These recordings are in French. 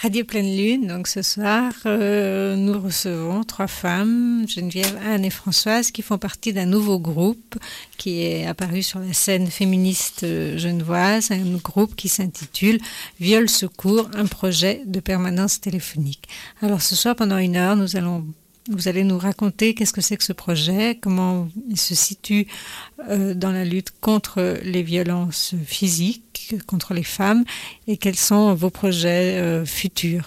Radio Pleine Lune, donc ce soir, nous recevons 3 femmes, Geneviève, Anne et Françoise, qui font partie d'un nouveau groupe qui est apparu sur la scène féministe genevoise, un groupe qui s'intitule Viol Secours, un projet de permanence téléphonique. Alors ce soir, pendant 1 heure, vous allez nous raconter qu'est-ce que c'est que ce projet, comment il se situe dans la lutte contre les violences physiques, contre les femmes, et quels sont vos projets futurs.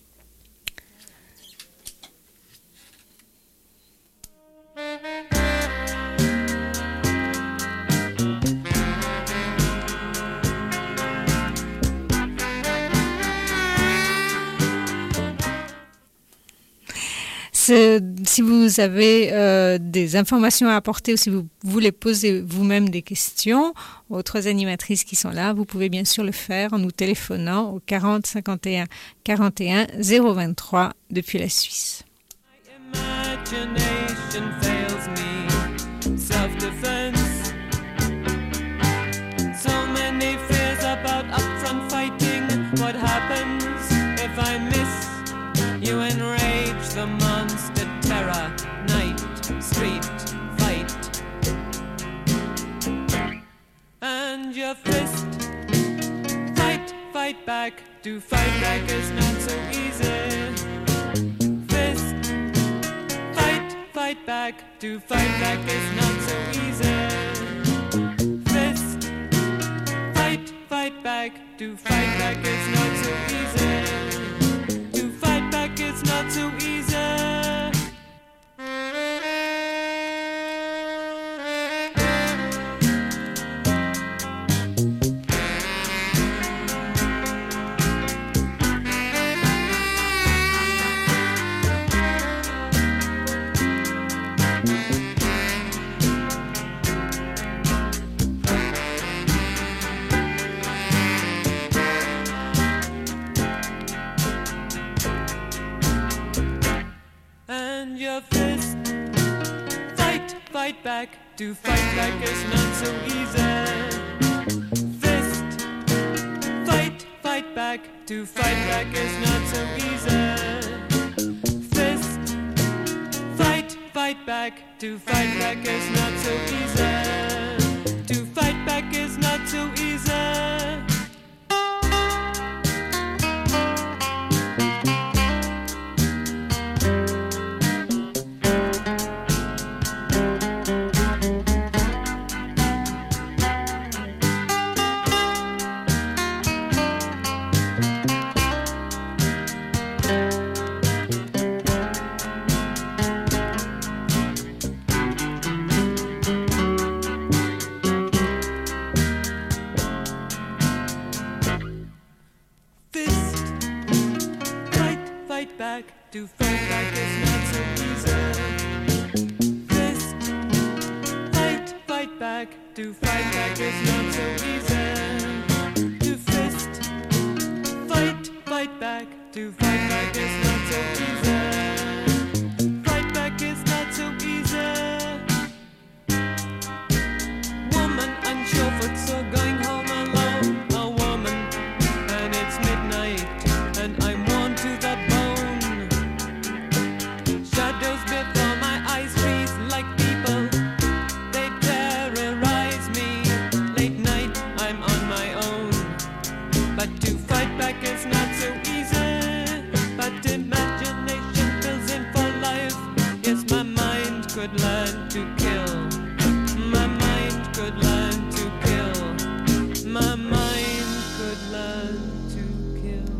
Si vous avez des informations à apporter ou si vous voulez poser vous-même des questions aux 3 animatrices qui sont là, vous pouvez bien sûr le faire en nous téléphonant au 40 51 41 023 depuis la Suisse. What happens if I miss you enrage the monster terror, night, street, fight. And your fist, fight back. To fight back is not so easy. Fist, fight back. To fight back is not so easy. Fist, fight back. To fight back is not so easy. It's not so easy. Your fist, fight back. To fight back is not so easy. Fist, fight back. To fight back is not so easy. Fist, fight back. To fight back is not so easy. To fight back is not so easy. To fight back is not so easy. Fist, fight back. To fight back is not so easy. To fist, fight back. To fight back is not so easy. Fight back is not so easy. Woman on Showfoot, so going home alone. A woman, and it's midnight, and I'm worn to the bone. Shadows before my eyes freeze like people. They terrorize me. Late night, I'm on my own. But to fight back is not so easy. But imagination fills in for life. Yes, my mind could learn to kill. My mind could learn to kill. My mind could learn to kill.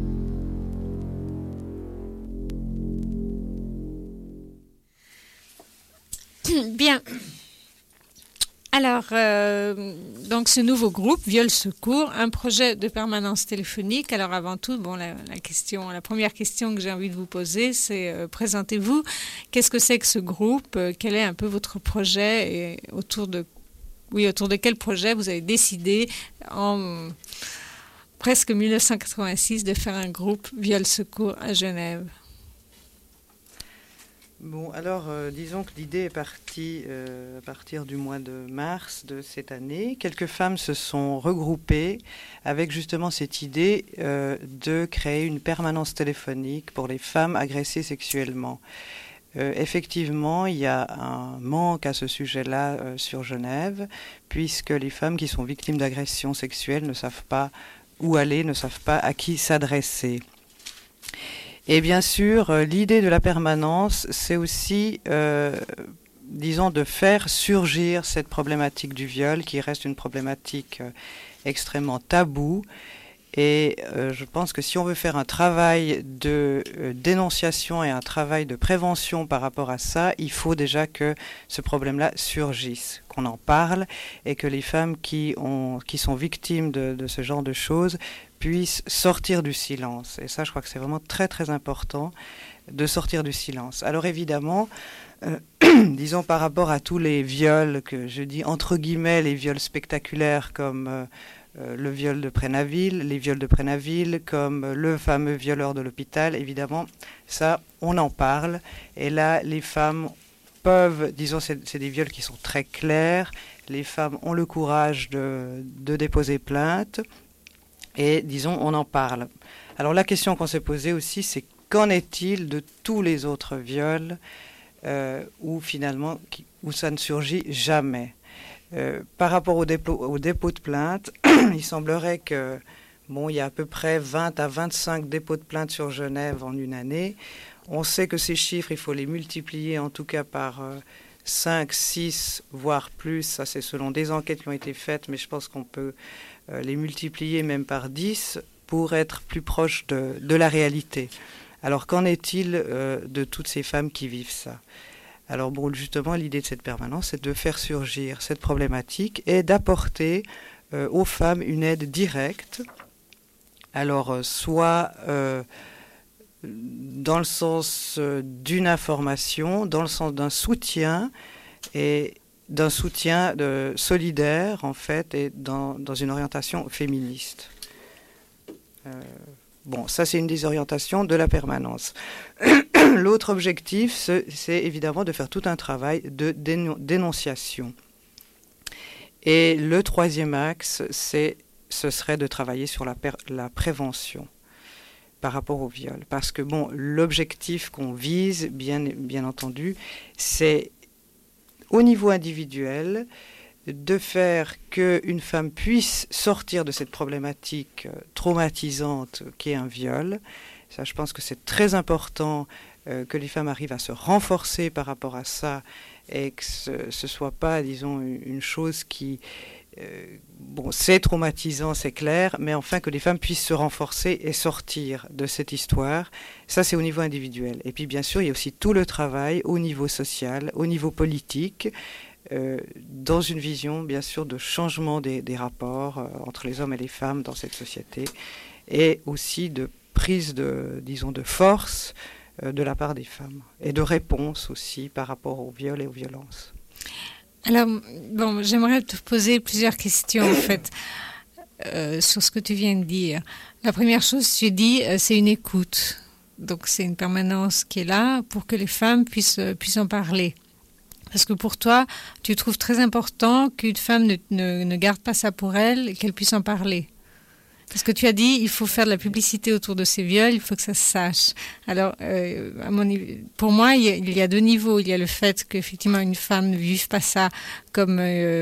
Bien. Alors, donc ce nouveau groupe, Viol Secours, un projet de permanence téléphonique. Alors avant tout, la première question que j'ai envie de vous poser, c'est présentez-vous. Qu'est-ce que c'est que ce groupe? Quel est un peu votre projet et autour de quel projet vous avez décidé en presque 1986 de faire un groupe Viol Secours à Genève? Bon, alors, disons que l'idée est partie à partir du mois de mars de cette année. Quelques femmes se sont regroupées avec justement cette idée de créer une permanence téléphonique pour les femmes agressées sexuellement. Effectivement, il y a un manque à ce sujet-là sur Genève, puisque les femmes qui sont victimes d'agressions sexuelles ne savent pas où aller, ne savent pas à qui s'adresser. Et bien sûr, l'idée de la permanence, c'est aussi, disons, de faire surgir cette problématique du viol, qui reste une problématique extrêmement taboue. Et je pense que si on veut faire un travail de dénonciation et un travail de prévention par rapport à ça, il faut déjà que ce problème-là surgisse, qu'on en parle et que les femmes qui sont victimes de ce genre de choses puissent sortir du silence. Et ça, je crois que c'est vraiment très très important de sortir du silence. Alors évidemment, disons par rapport à tous les viols que je dis entre guillemets, les viols spectaculaires comme le viol de Prénaville, les viols de Prénaville, comme le fameux violeur de l'hôpital, évidemment, ça, on en parle. Et là, les femmes peuvent, disons, c'est des viols qui sont très clairs, les femmes ont le courage de déposer plainte, et disons, on en parle. Alors la question qu'on s'est posée aussi, c'est qu'en est-il de tous les autres viols où finalement, où ça ne surgit jamais? Par rapport au dépôt de plainte, il semblerait que il y a à peu près 20 à 25 dépôts de plainte sur Genève en une année. On sait que ces chiffres, il faut les multiplier en tout cas par 5, 6, voire plus. Ça, c'est selon des enquêtes qui ont été faites, mais je pense qu'on peut les multiplier même par 10 pour être plus proche de la réalité. Alors, qu'en est-il de toutes ces femmes qui vivent ça ? Alors bon, justement, l'idée de cette permanence, c'est de faire surgir cette problématique et d'apporter aux femmes une aide directe. Alors, soit dans le sens d'une information, dans le sens d'un soutien, et d'un soutien solidaire, en fait, et dans une orientation féministe. Bon, ça, c'est une des orientations de la permanence. L'autre objectif, c'est évidemment de faire tout un travail de dénonciation. Et le troisième axe, ce serait de travailler sur la prévention par rapport au viol. Parce que, bon, l'objectif qu'on vise, bien entendu, c'est au niveau individuel, de faire qu'une femme puisse sortir de cette problématique traumatisante qu'est un viol. Ça, je pense que c'est très important que les femmes arrivent à se renforcer par rapport à ça et que ce soit pas, disons, une chose qui... c'est traumatisant, c'est clair, mais enfin que les femmes puissent se renforcer et sortir de cette histoire. Ça, c'est au niveau individuel. Et puis, bien sûr, il y a aussi tout le travail au niveau social, au niveau politique, dans une vision, bien sûr, de changement des rapports entre les hommes et les femmes dans cette société, et aussi de prise de force de la part des femmes, et de réponse aussi par rapport au viol et aux violences. Alors, bon, j'aimerais te poser plusieurs questions, en fait, sur ce que tu viens de dire. La première chose, tu dis, c'est une écoute. Donc, c'est une permanence qui est là pour que les femmes puissent en parler. Parce que pour toi, tu trouves très important qu'une femme ne garde pas ça pour elle et qu'elle puisse en parler. Parce que tu as dit, il faut faire de la publicité autour de ces viols, il faut que ça se sache. Alors, pour moi, il y a deux niveaux. Il y a le fait qu'effectivement, une femme ne vive pas ça comme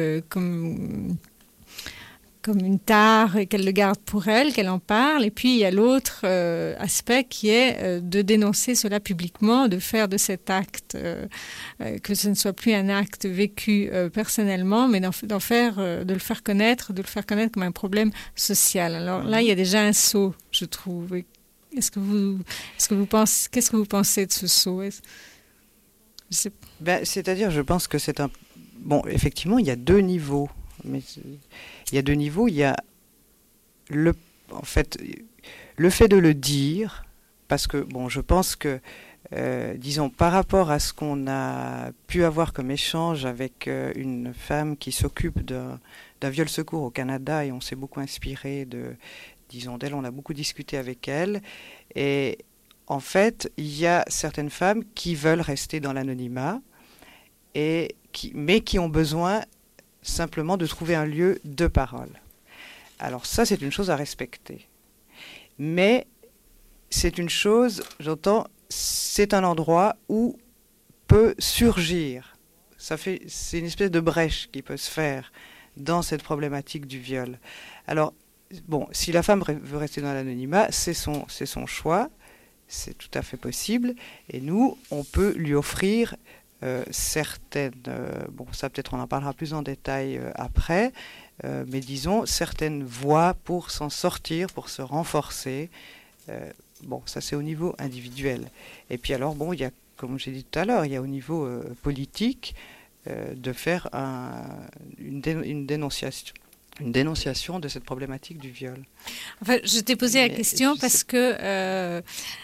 une tare et qu'elle le garde pour elle, qu'elle en parle. Et puis, il y a l'autre aspect qui est de dénoncer cela publiquement, de faire de cet acte, que ce ne soit plus un acte vécu personnellement, mais de le faire connaître comme un problème social. Alors là, il y a déjà un saut, je trouve. Qu'est-ce que vous pensez de ce saut? C'est-à-dire, je pense que c'est un... Bon, effectivement, il y a deux niveaux. Mais il y a deux niveaux. Il y a le fait de le dire, parce que, bon, je pense que, disons, par rapport à ce qu'on a pu avoir comme échange avec une femme qui s'occupe d'un viol secours au Canada, et on s'est beaucoup inspiré d'elle, on a beaucoup discuté avec elle, et en fait, il y a certaines femmes qui veulent rester dans l'anonymat, mais qui ont besoin simplement de trouver un lieu de parole. Alors ça, c'est une chose à respecter. Mais c'est une chose, j'entends, c'est un endroit où peut surgir, c'est une espèce de brèche qui peut se faire dans cette problématique du viol. Alors, bon, si la femme veut rester dans l'anonymat, c'est son choix, c'est tout à fait possible, et nous, on peut lui offrir certaines, bon, ça peut-être on en parlera plus en détail après, mais disons certaines voies pour s'en sortir, pour se renforcer. Bon, ça c'est au niveau individuel. Et puis alors, bon, il y a, comme j'ai dit tout à l'heure, il y a au niveau politique de faire une dénonciation de cette problématique du viol. Enfin, je t'ai posé la question parce que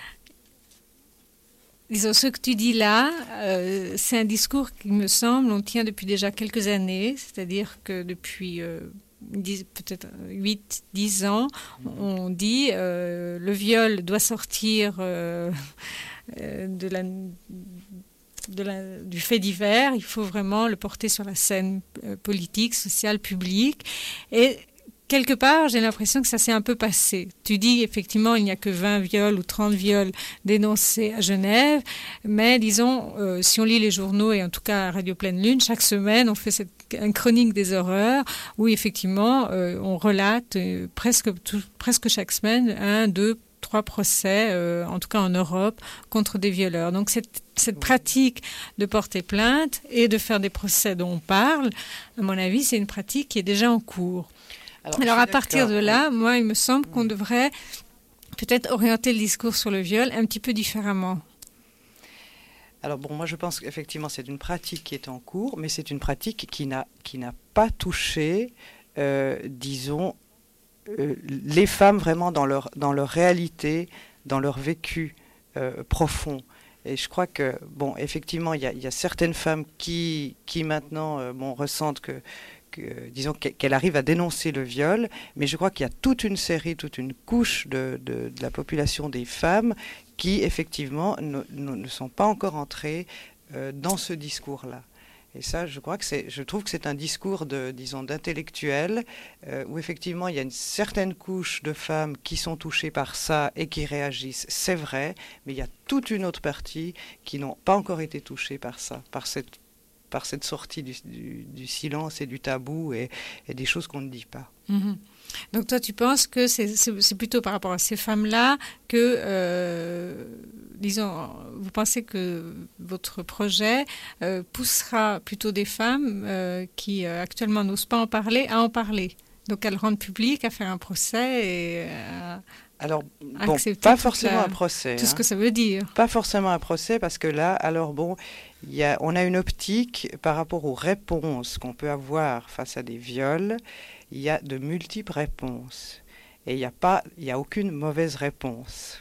disons, ce que tu dis là, c'est un discours qui me semble, on tient depuis déjà quelques années, c'est-à-dire que depuis peut-être 8-10 ans, on dit le viol doit sortir du fait divers, il faut vraiment le porter sur la scène politique, sociale, publique. Et quelque part, j'ai l'impression que ça s'est un peu passé. Tu dis, effectivement, il n'y a que 20 viols ou 30 viols dénoncés à Genève, mais disons, si on lit les journaux, et en tout cas à Radio Pleine Lune, chaque semaine, on fait une chronique des horreurs, où effectivement, on relate presque chaque semaine 1, 2, 3 procès, en tout cas en Europe, contre des violeurs. Donc cette pratique de porter plainte et de faire des procès dont on parle, à mon avis, c'est une pratique qui est déjà en cours. Alors à partir de là, moi, il me semble qu'on devrait peut-être orienter le discours sur le viol un petit peu différemment. Alors bon, moi je pense qu'effectivement c'est une pratique qui est en cours, mais c'est une pratique qui n'a pas touché, disons, les femmes vraiment dans leur réalité, dans leur vécu profond. Et je crois que, bon, effectivement, il y a certaines femmes qui maintenant ressentent disons qu'elle arrive à dénoncer le viol, mais je crois qu'il y a toute une couche de la population des femmes qui, effectivement, ne sont pas encore entrées dans ce discours-là. Et ça, je trouve que c'est un discours d'intellectuels où effectivement il y a une certaine couche de femmes qui sont touchées par ça et qui réagissent, c'est vrai, mais il y a toute une autre partie qui n'ont pas encore été touchées par ça, par cette sortie du silence et du tabou et des choses qu'on ne dit pas. Mm-hmm. Donc toi, tu penses que c'est plutôt par rapport à ces femmes-là que, disons, vous pensez que votre projet poussera plutôt des femmes qui actuellement n'osent pas en parler à en parler. Donc à le rendre public, à faire un procès et alors, bon, pas forcément un procès. Tout ce que ça veut dire. Pas forcément un procès parce que là, alors bon, on a une optique par rapport aux réponses qu'on peut avoir face à des viols. Il y a de multiples réponses et il y a aucune mauvaise réponse.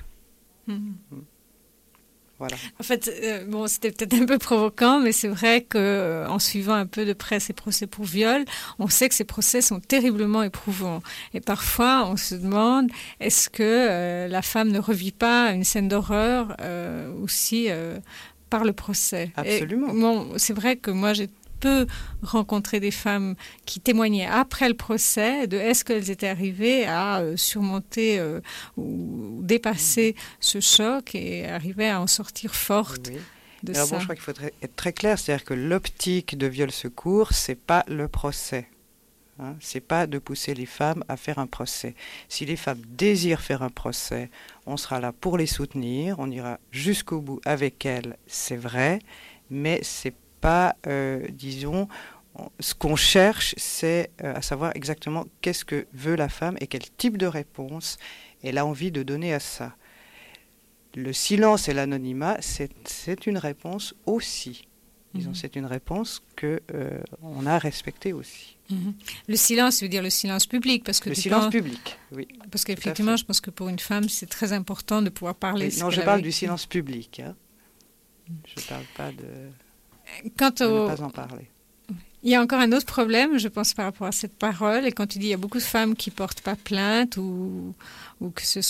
Voilà. En fait, c'était peut-être un peu provoquant, mais c'est vrai qu'en suivant un peu de près ces procès pour viol, on sait que ces procès sont terriblement éprouvants. Et parfois, on se demande, est-ce que la femme ne revit pas une scène d'horreur aussi par le procès? Absolument. Et, c'est vrai que moi, j'ai peu rencontré des femmes qui témoignaient après le procès de est-ce qu'elles étaient arrivées à surmonter ou dépasser ce choc et arriver à en sortir forte de ça. Alors bon, je crois qu'il faut être très clair, c'est-à-dire que l'optique de Viol Secours, c'est pas le procès. C'est pas de pousser les femmes à faire un procès. Si les femmes désirent faire un procès, on sera là pour les soutenir, on ira jusqu'au bout avec elles, c'est vrai, mais c'est pas, disons, ce qu'on cherche, c'est à savoir exactement qu'est-ce que veut la femme et quel type de réponse elle a envie de donner à ça. Le silence et l'anonymat, c'est une réponse aussi. Disons, c'est une réponse qu'on a respectée aussi. Le silence veut dire le silence public, parce que le silence public, oui. Parce qu'effectivement, je pense que pour une femme, c'est très important de pouvoir parler. Oui, non, je parle du silence public. Je ne parle pas de ne pas en parler. Il y a encore un autre problème, je pense, par rapport à cette parole. Et quand tu dis qu'il y a beaucoup de femmes qui ne portent pas plainte ou que ce sont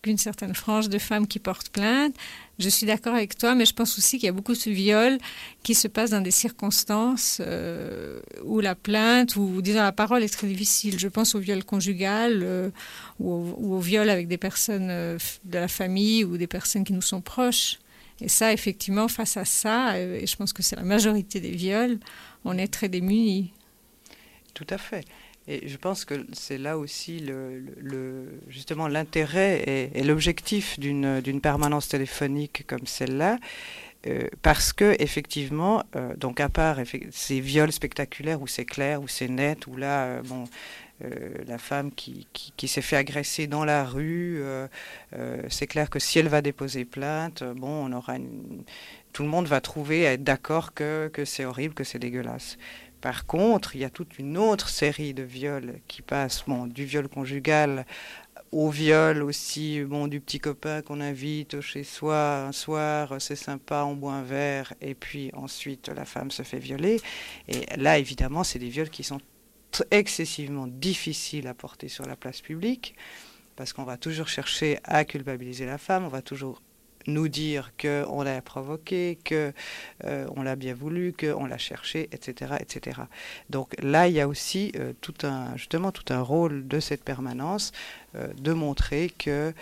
qu'une certaine frange de femmes qui portent plainte. Je suis d'accord avec toi, mais je pense aussi qu'il y a beaucoup de viols qui se passent dans des circonstances où la plainte, ou disons la parole est très difficile. Je pense au viol conjugal ou au viol avec des personnes de la famille ou des personnes qui nous sont proches. Et ça, effectivement, face à ça, et je pense que c'est la majorité des viols, on est très démunis. Tout à fait. Et je pense que c'est là aussi justement l'intérêt et l'objectif d'une permanence téléphonique comme celle-là, parce que effectivement, donc à part ces viols spectaculaires où c'est clair, où c'est net, où là, la femme qui s'est fait agresser dans la rue, c'est clair que si elle va déposer plainte, bon, tout le monde va trouver, à être d'accord que c'est horrible, que c'est dégueulasse. Par contre, il y a toute une autre série de viols qui passent, bon, du viol conjugal au viol aussi, bon, du petit copain qu'on invite chez soi un soir, c'est sympa, on boit un verre, et puis ensuite la femme se fait violer. Et là, évidemment, c'est des viols qui sont excessivement difficiles à porter sur la place publique, parce qu'on va toujours chercher à culpabiliser la femme, on va toujours nous dire qu'on l'a provoqué, qu'on l'a bien voulu, qu'on l'a cherché, etc., etc. Donc là, il y a aussi justement tout un rôle de cette permanence, de montrer que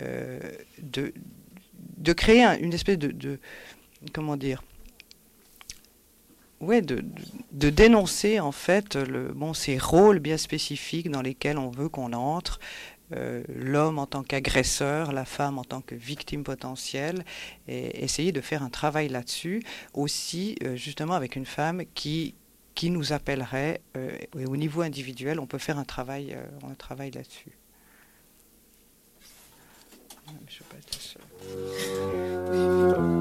de créer une espèce de comment dire, ouais, de dénoncer en fait ces rôles bien spécifiques dans lesquels on veut qu'on entre. L'homme en tant qu'agresseur, la femme en tant que victime potentielle, et essayer de faire un travail là-dessus, aussi justement avec une femme qui nous appellerait, au niveau individuel, on peut faire un travail là-dessus. Je sais pas être seule.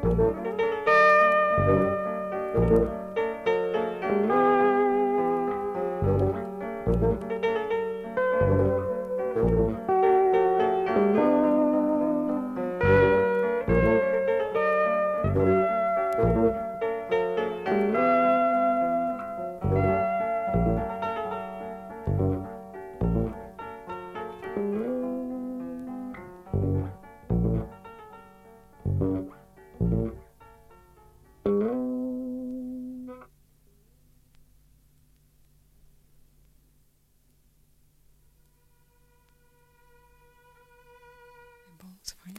C'est rien.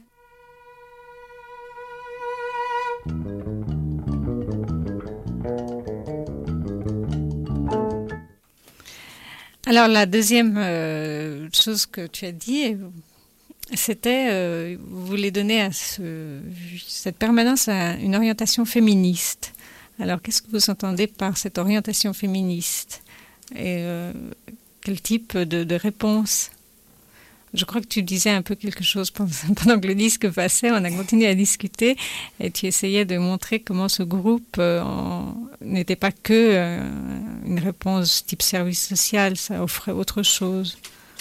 Alors la deuxième chose que tu as dit, c'était vous voulez donner à cette permanence une orientation féministe. Alors qu'est-ce que vous entendez par cette orientation féministe et quel type de réponse? Je crois que tu disais un peu quelque chose pendant que le disque passait. On a continué à discuter et tu essayais de montrer comment ce groupe n'était pas que une réponse type service social, ça offrait autre chose.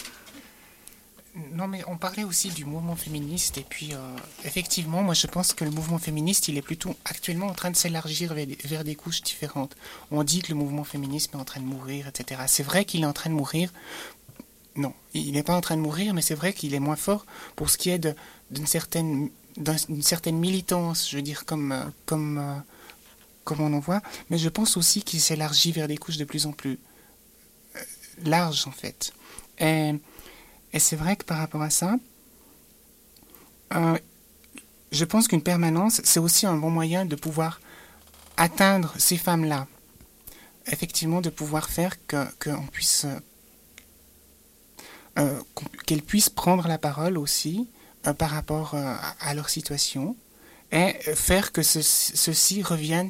Non, mais on parlait aussi du mouvement féministe et puis effectivement, moi je pense que le mouvement féministe, il est plutôt actuellement en train de s'élargir vers des couches différentes. On dit que le mouvement féministe est en train de mourir, etc. C'est vrai qu'il est en train de mourir. Non, il n'est pas en train de mourir, mais c'est vrai qu'il est moins fort pour ce qui est d'une certaine militance, je veux dire, comme on en voit. Mais je pense aussi qu'il s'élargit vers des couches de plus en plus larges, en fait. Et c'est vrai que par rapport à ça, je pense qu'une permanence, c'est aussi un bon moyen de pouvoir atteindre ces femmes-là. Effectivement, de pouvoir faire qu'on puisse... qu'elles puissent prendre la parole aussi par rapport à leur situation et faire que ceci revienne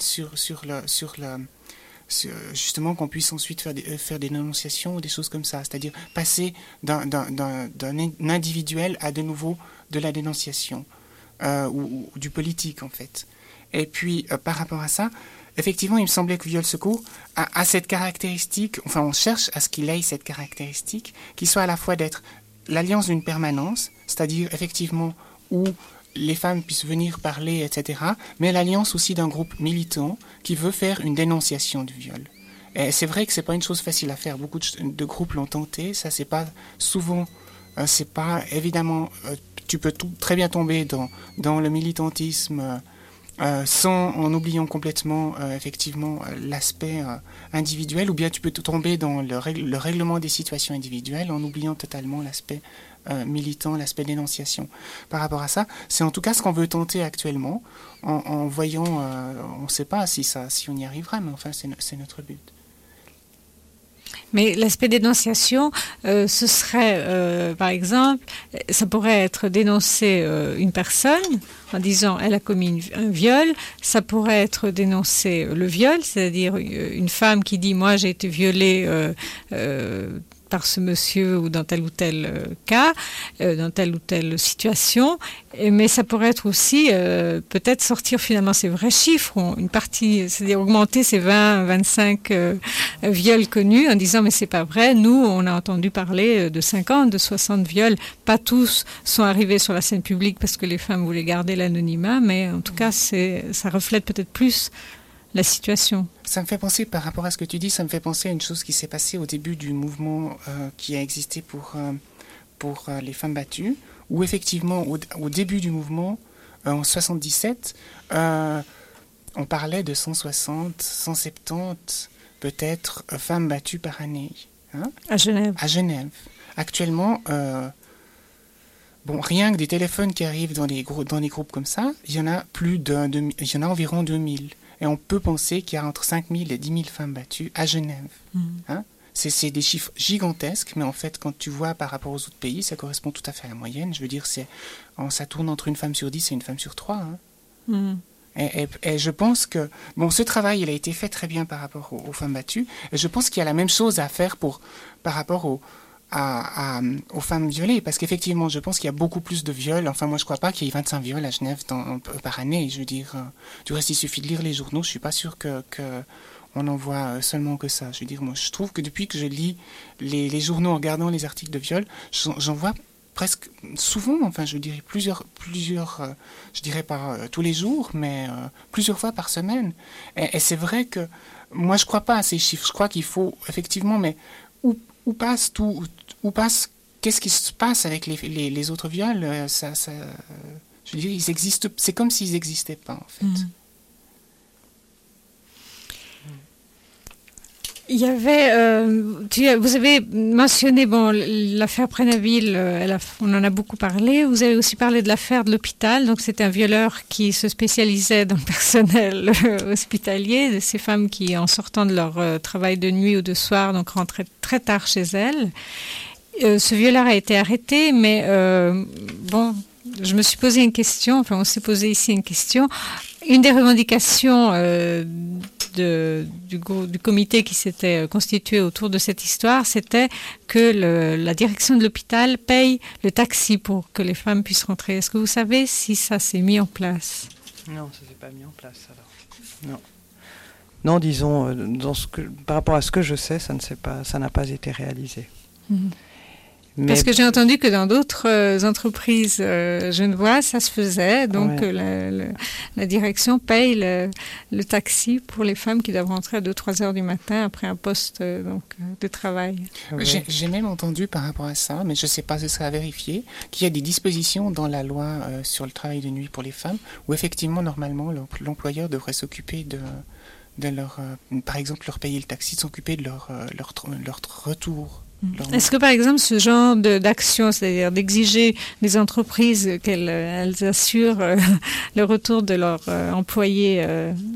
justement qu'on puisse ensuite faire des dénonciations ou des choses comme ça, c'est-à-dire passer d'un individuel à de nouveau de la dénonciation ou du politique en fait. Et puis par rapport à ça, effectivement, il me semblait que Viol Secours a cette caractéristique, enfin on cherche à ce qu'il ait cette caractéristique, qui soit à la fois d'être l'alliance d'une permanence, c'est-à-dire effectivement où les femmes puissent venir parler, etc., mais l'alliance aussi d'un groupe militant qui veut faire une dénonciation du viol. Et c'est vrai que c'est pas une chose facile à faire, beaucoup de groupes l'ont tenté, ça c'est pas souvent, c'est pas évidemment, tu peux très bien tomber dans le militantisme en oubliant complètement effectivement l'aspect individuel, ou bien tu peux tomber dans le règlement des situations individuelles en oubliant totalement l'aspect militant, l'aspect dénonciation. Par rapport à ça, c'est en tout cas ce qu'on veut tenter actuellement en voyant, on ne sait pas si on y arrivera, mais enfin c'est notre but. Mais l'aspect dénonciation, ce serait, par exemple, ça pourrait être dénoncer une personne en disant elle a commis un viol. Ça pourrait être dénoncer le viol, c'est-à-dire une femme qui dit moi j'ai été violée par ce monsieur ou dans tel ou tel cas, dans telle ou telle situation. Mais ça pourrait être aussi peut-être sortir finalement ces vrais chiffres, une partie, c'est-à-dire augmenter ces 20, 25 viols connus en disant mais c'est pas vrai, nous on a entendu parler de 50, de 60 viols, pas tous sont arrivés sur la scène publique parce que les femmes voulaient garder l'anonymat, mais en tout cas ça reflète peut-être plus la situation. Ça me fait penser, par rapport à ce que tu dis, ça me fait penser à une chose qui s'est passée au début du mouvement qui a existé pour les femmes battues, où effectivement, au début du mouvement, en 77, on parlait de 160, 170, peut-être, femmes battues par année. Hein, à Genève. À Genève. Actuellement, rien que des téléphones qui arrivent dans des groupes comme ça, il y en a environ 2000. Et on peut penser qu'il y a entre 5 000 et 10 000 femmes battues à Genève. Hein? C'est des chiffres gigantesques, mais en fait, quand tu vois par rapport aux autres pays, ça correspond tout à fait à la moyenne. Je veux dire, ça tourne entre une femme sur 10 et une femme sur 3. Hein? Et je pense que ce travail, il a été fait très bien par rapport aux femmes battues. Et je pense qu'il y a la même chose à faire par rapport aux femmes violées, parce qu'effectivement, je pense qu'il y a beaucoup plus de viols. Enfin, moi, je ne crois pas qu'il y ait 25 viols à Genève par année. Je veux dire, du reste, il suffit de lire les journaux. Je ne suis pas sûre que on en voit seulement que ça. Je veux dire, moi, je trouve que depuis que je lis les journaux en regardant les articles de viol, j'en vois presque souvent, enfin, je dirais plusieurs je dirais pas tous les jours, mais plusieurs fois par semaine. Et c'est vrai que moi, je ne crois pas à ces chiffres. Je crois qu'il faut, effectivement, mais où passe tout, qu'est-ce qui se passe avec les autres viols, je veux dire, ils existent, c'est comme s'ils n'existaient pas, en fait. Il y avait, vous avez mentionné l'affaire Prénaville, on en a beaucoup parlé. Vous avez aussi parlé de l'affaire de l'hôpital. Donc c'était un violeur qui se spécialisait dans le personnel hospitalier, de ces femmes qui, en sortant de leur travail de nuit ou de soir, donc rentraient très tard chez elles. Ce violeur a été arrêté, mais je me suis posé une question. Enfin, on s'est posé ici une question. Une des revendications du comité qui s'était constitué autour de cette histoire, c'était que la direction de l'hôpital paye le taxi pour que les femmes puissent rentrer. Est-ce que vous savez si ça s'est mis en place? Non, ça ne s'est pas mis en place alors. Non, disons, par rapport à ce que je sais, ça n'a pas été réalisé. Parce que j'ai entendu que dans d'autres entreprises genevoises, ça se faisait. Donc, la direction paye le taxi pour les femmes qui doivent rentrer à 2-3 heures du matin après un poste de travail. Ouais. J'ai même entendu par rapport à ça, mais je ne sais pas si ce sera vérifié, qu'il y a des dispositions dans la loi sur le travail de nuit pour les femmes, où effectivement, normalement, l'employeur devrait s'occuper de leur, par exemple, leur payer le taxi, s'occuper de leur retour. Est-ce que, par exemple, ce genre d'action, c'est-à-dire d'exiger des entreprises qu'elles assurent le retour de leurs employés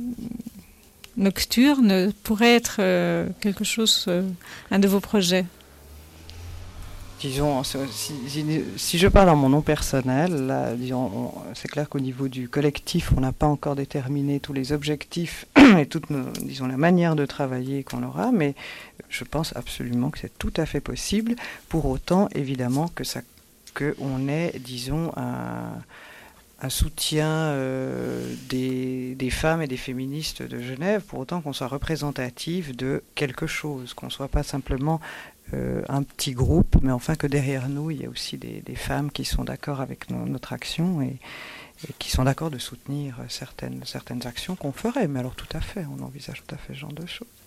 nocturnes, pourrait être quelque chose, un de vos projets? Disons, si je parle en mon nom personnel, là, disons, c'est clair qu'au niveau du collectif, on n'a pas encore déterminé tous les objectifs et toute la manière de travailler qu'on aura, mais je pense absolument que c'est tout à fait possible, pour autant, évidemment, qu'on ait, disons, un soutien des femmes et des féministes de Genève, pour autant qu'on soit représentatif de quelque chose, qu'on ne soit pas simplement un petit groupe, mais enfin que derrière nous, il y a aussi des femmes qui sont d'accord avec notre action et qui sont d'accord de soutenir certaines actions qu'on ferait. Mais alors tout à fait, on envisage tout à fait ce genre de choses.